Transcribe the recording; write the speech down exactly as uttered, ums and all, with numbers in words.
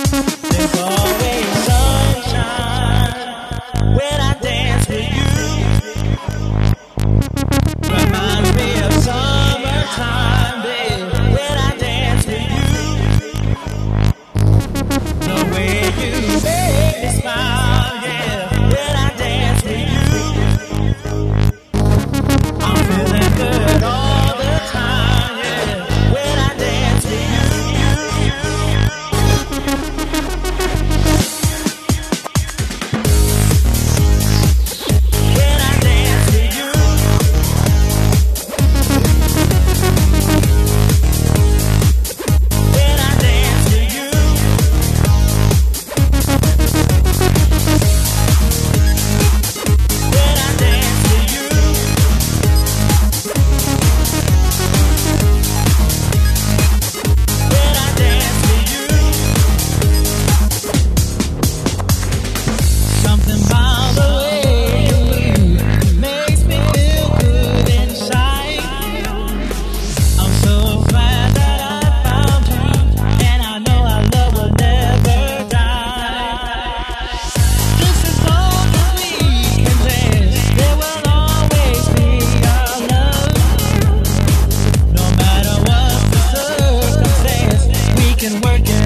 There's always sunshine when I dance with you. Reminds me of summertime, babe, when I dance with you. The way you make me smile, yeah, when I dance with you. I'm feeling good all the time, yeah, when I dance with you. When I dance with you. When I dance with you. When I dance with you. When I dance with you. Something about the way you move makes me feel good inside. I'm so glad that I found you, and I know our love will never die. Just as long as we can dance, there will always be our love. No matter what the circumstance, we can work it